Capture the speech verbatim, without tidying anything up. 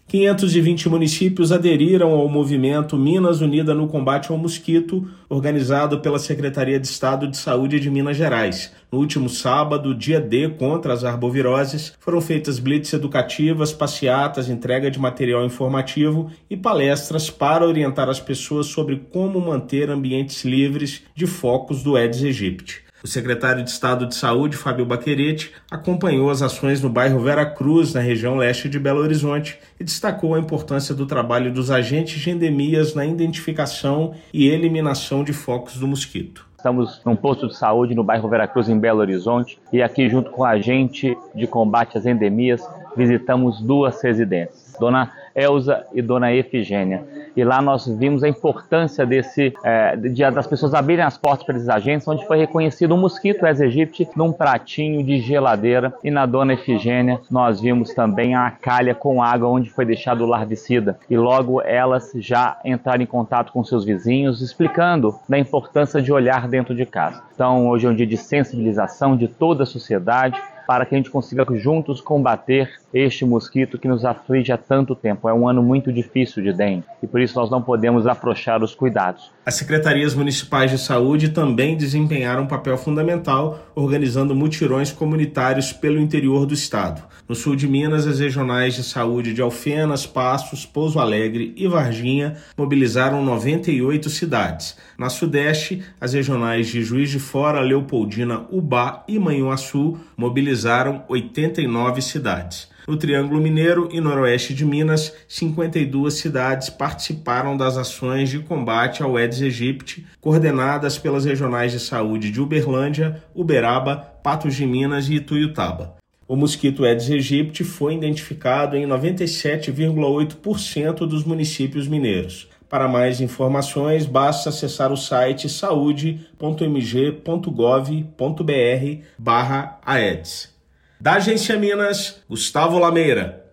quinhentos e vinte municípios aderiram ao movimento Minas Unida no Combate ao Mosquito, organizado pela Secretaria de Estado de Saúde de Minas Gerais. No último sábado, dia D contra as arboviroses, foram feitas blitz educativas, passeatas, entrega de material informativo e palestras para orientar as pessoas sobre como manter ambientes livres de focos do Aedes aegypti. O secretário de Estado de Saúde, Fábio Baquerete, acompanhou as ações no bairro Vera Cruz, na região leste de Belo Horizonte, e destacou a importância do trabalho dos agentes de endemias na identificação e eliminação de focos do mosquito. Estamos num posto de saúde no bairro Vera Cruz, em Belo Horizonte, e aqui junto com a agente de combate às endemias, visitamos duas residências, Dona Elza e Dona Efigênia. E lá nós vimos a importância desse, é, de, das pessoas abrirem as portas para esses agentes, onde foi reconhecido um mosquito Aedes aegypti num pratinho de geladeira. E na Dona Efigênia nós vimos também a calha com água onde foi deixado o larvicida. E logo elas já entraram em contato com seus vizinhos, explicando da importância de olhar dentro de casa. Então hoje é um dia de sensibilização de toda a sociedade, para que a gente consiga juntos combater este mosquito que nos aflige há tanto tempo. É um ano muito difícil de dengue e por isso nós não podemos afrouxar os cuidados. As secretarias municipais de saúde também desempenharam um papel fundamental, organizando mutirões comunitários pelo interior do estado. No sul de Minas, as regionais de saúde de Alfenas, Passos, Pouso Alegre e Varginha mobilizaram noventa e oito cidades. Na sudeste, as regionais de Juiz de Fora, Leopoldina, Ubá e Manhuaçu mobilizaram oitenta e nove cidades. No Triângulo Mineiro e Noroeste de Minas, cinquenta e duas cidades participaram das ações de combate ao Aedes aegypti, coordenadas pelas regionais de saúde de Uberlândia, Uberaba, Patos de Minas e Ituiutaba. O mosquito Aedes aegypti foi identificado em noventa e sete vírgula oito por cento dos municípios mineiros. Para mais informações, basta acessar o site saúde ponto m g ponto gov ponto b r barra Aedes. Da Agência Minas, Gustavo Lameira.